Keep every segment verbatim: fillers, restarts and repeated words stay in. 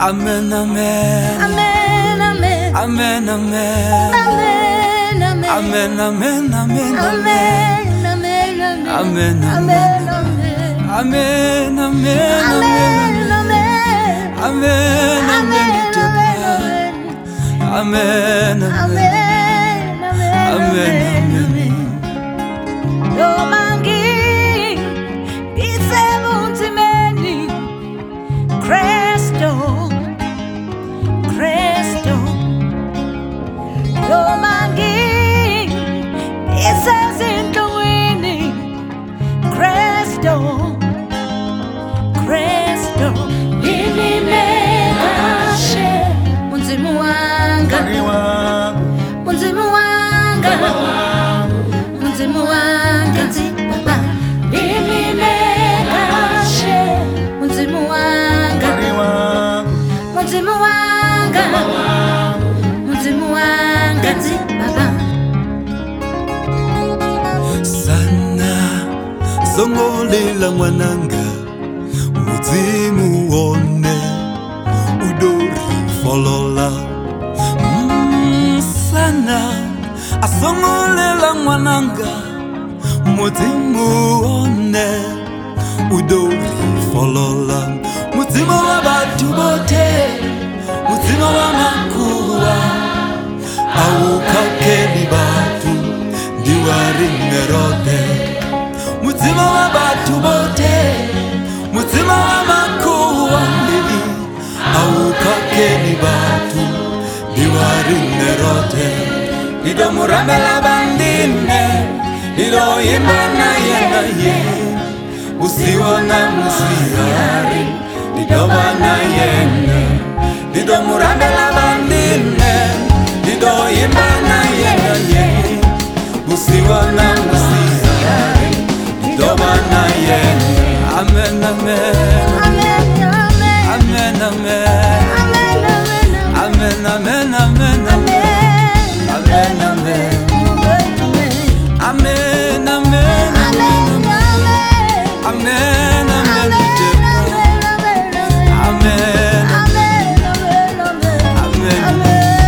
Amen, amen. Amen, amen. Amen, amen. Amen, amen. Amen, amen, amen. Amen, amen, Amen, amen. amen. Amen, amen. Amen, amen. Amen, amen. Amen, amen. Amen, Amen, amen. amen. No mangi, dice muntimeni, Cristo, Cristo. No mangi, dice zintuini, Cristo, Cristo. Nini mekashe, munzimu wanga, munzimu wanga, munzimu wanga, baba. Nini mekashe, munzimu wanga, munzimu wanga, munzimu wanga, baba. Sana zongolela mwananga muzimu one udori folola. Mm, sana asongolela mwananga muzimu one udori folola. Muzimu wa batu bote, muzimu wa makuwa awukakeli batu diwari ngerote. Muzimu wa batu bote, muzimu wa makuwa mbili awukakeli batu diwari ngerote. Dido murambela bandine, dido yimbana yena ye, usiwana musiyari, dido bana yene. Dido murambela bandine, dido yimbana yena ye, usiwana musiyari, dido bana yene. Amen, amen. Amen, amen. Amen, amen. Amen, amen. Amen, amen, amen. Amen. Amen, amen. Amen, amen. Amen, amen. Amen. Amen.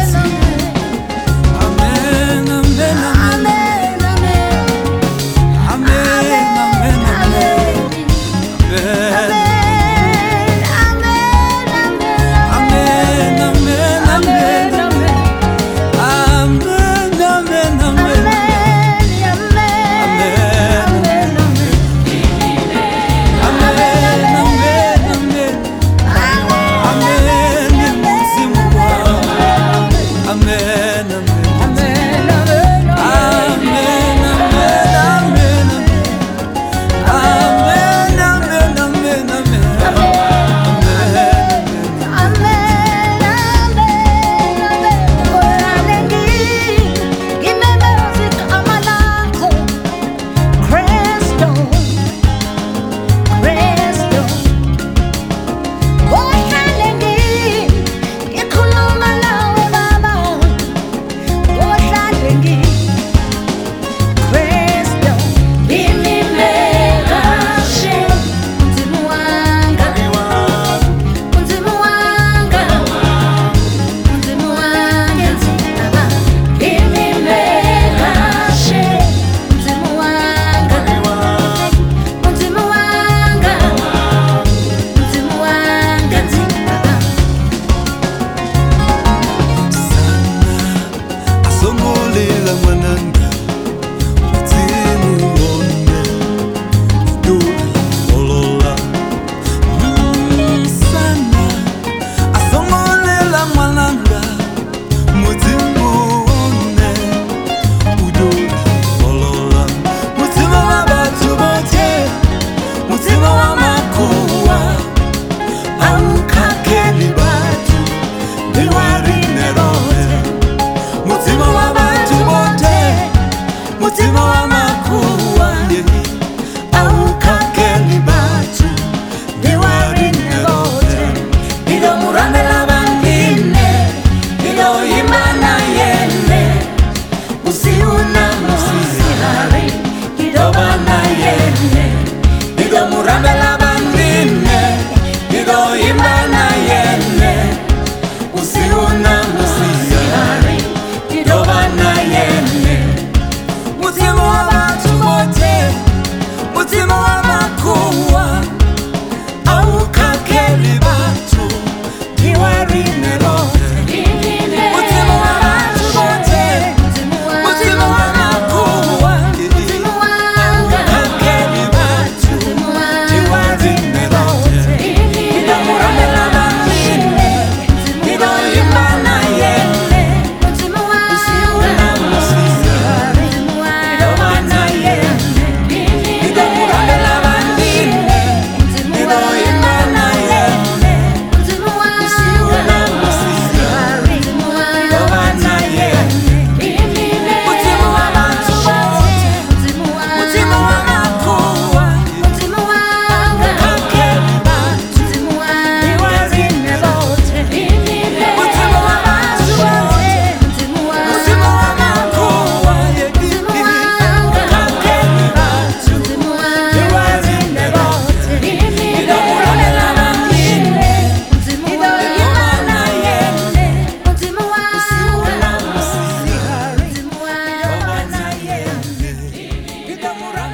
muranga